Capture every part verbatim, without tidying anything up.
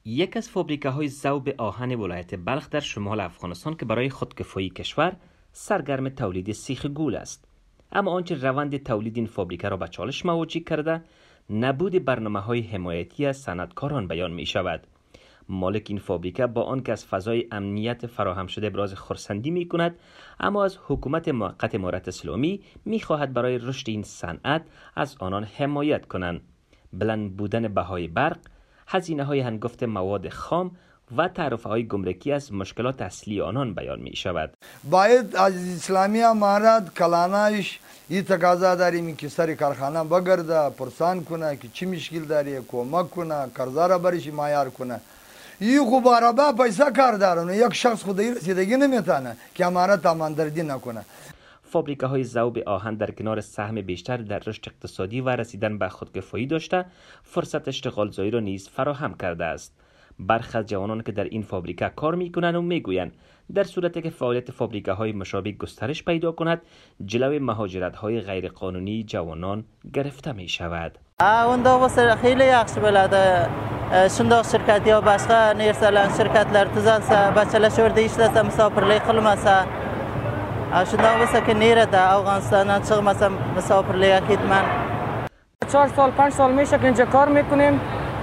یک از فابریکه‌های ذوب آهن ولایت بلخ در شمال افغانستان که برای خودکفایی کشور سرگرم تولید سیخ گول است. اما آنچه روند تولید این فابریکه را به چالش مواجه کرده، نبود برنامه‌های حمایتی از صنعتکاران بیان می شود. مالک این فابریکه با آنکه از فضای امنیت فراهم شده ابراز خرسندی می کند، اما از حکومت موقت امارت اسلامی می خواهد برای رشد این صنعت از آنان حمایت کنند. بلند بودن بهای برق، هزینه های هنگفت مواد خام و تعرفه های گمرکی از مشکلات اصلی آنان بیان می شود. باید از اسلامی امارت کلانش این تقاضا داریم که سر کارخانه بگرده، پرسان کنه که چی مشکل داری، کمک کنه، قرضا را برش معیار کنه. این خوب عربا پیسه کار دارن، یک شخص خودی رسیدگی نمیتونه که امارت اماندردی نکنه. فابریکه های ذوب آهن در کنار سهم بیشتر در رشد اقتصادی و رسیدن به خودکفایی داشته، فرصت اشتغال زایی را نیز فراهم کرده است. برخی از جوانان که در این فابریکه کار میکنند و میگویند در صورتی که فعالیت فابریکه های مشابه گسترش پیدا کند، جلوی مهاجرت های غیرقانونی جوانان گرفته می شود. Onda olsa xeyli yaxşı belədir. Şundaq şirkət ya başqa nərsələr şirkətlər tuzalsa, bəçələr orada işləsə, misafirlik qılmasa. Şundaq olsa ki, nerede Afganistandan çıxmasa misafirliyə getmən. چهار سال پنج سال میشه که اینجا کار میکنیم.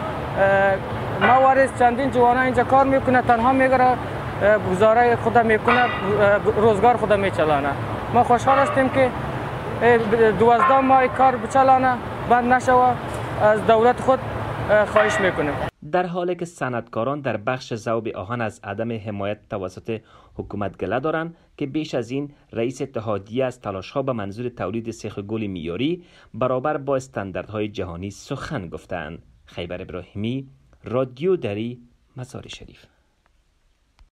موارد چندین جوانا اینجا کار میکنه، تنها میگره گزاره خود میکنه، روزگار خود میچلانه. ما خوشحال هستیم که دوازده ماه کار بچلانه، بند نشوه. از دولت خود خواهش میکنیم. در حالی که صنعتکاران در بخش ذوب آهن از عدم حمایت توسط حکومت گله دارند که بیش از این رئیس اتحادیه از تلاش‌ها به منظور تولید سیخ گل معیاری برابر با استانداردهای جهانی سخن گفتند. خیبر ابراهیمی، رادیو دری، مزار شریف.